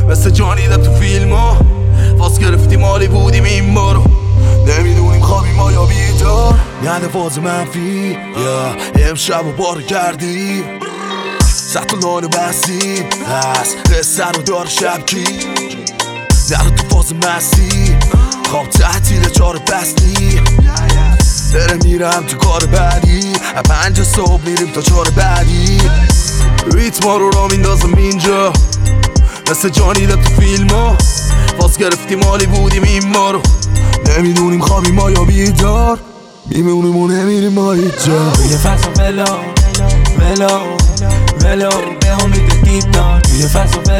مثل جانیده تو فیلما فاز گرفتیم حالی بودیم این بارو نمیدونیم خوابیم ما یا بیدار یعنی فاز منفی امشب و بار کردیم سطولانو بستیم از قصه رو دار شب کی نرو تو فاز مستی خواب تحتیل چار بستی داره میرم تو کار بعدی 5 صبح میریم تا 4 بعدی ریتما رو را میندازم اینجا مثل جانیده تو فیلما فاز گرفتیم حالی بودیم این ما رو نمیدونیم خوابیم ما یا بیدار میمونیم و نمیریم ما هیچ جا توی فصل ولو به امید دیدار توی فصل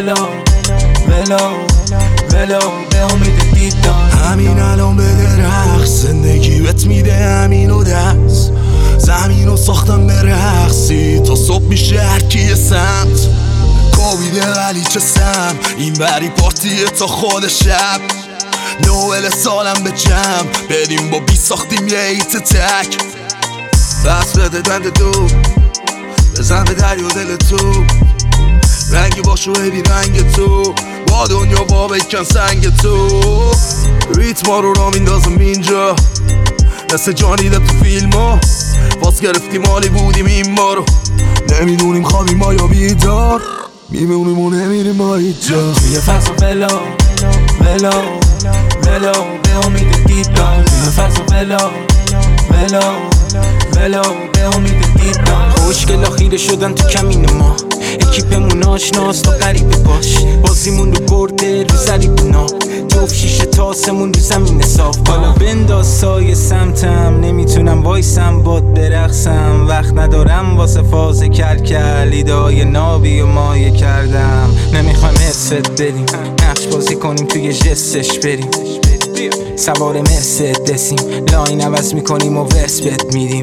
ولو به امید دیدار همین الان بده رقص زندگی بهت میده همین و دست زمین رو ساختم به رقصی تا صبح میشه هرکی سمت کابیده ولی چه سم این بری پارتیه تا خود شب نوبل سالم به جمع بریم با بی ساختیم یه ایت تک بس بده دند دو بزن به دریا دل تو رنگی باشو ببین رنگ تو با دنیا با بکن سنگ تو ریتما رو را میندازم اینجا مثل جانیده تو فیلما باز گرفتیم حالی بودیم این ما رو نمیدونیم خوابیم ما یا بیدار میمونیم و نمیریم ما هیچ جا توی فصل ولو به امید دیدار توی فصل ولو به امید دیدار خوشگلا خیره شدن تو کمین ما اکیپمون آشناست تا غریبه باش بازیمون رو برده رو زریبونا جفت شیشه تاسمون رو زمین صاف حالا بنداز سایه سمتم نمیتونم وایسم باد برقصم وقت ندارم واسه فاز کل ایدای نابی و مایه کردم نمیخوایم حست بدیم نقش بازی کنیم توی جستش بریم سوار مرسدسیم لاین عوض میکنیم و ورس بد میدیم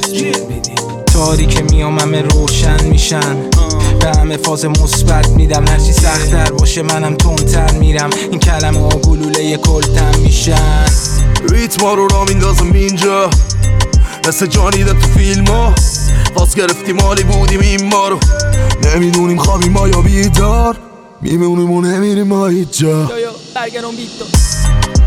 تاریک میام همه روشن میشن به همه فاز مثبت میدم هرچی سخت‌تر باشه منم تندتر میرم این کلمه ها گلوله کلتم میشن ریتما رو را میندازم اینجا مثل جانیده تو فیلما فاز گرفتیم حالی بودیم این ما رو نمیدونیم خوابیم ما یا بیدار میمونیم و نمیریم ما هیچ جا برگرم بیتو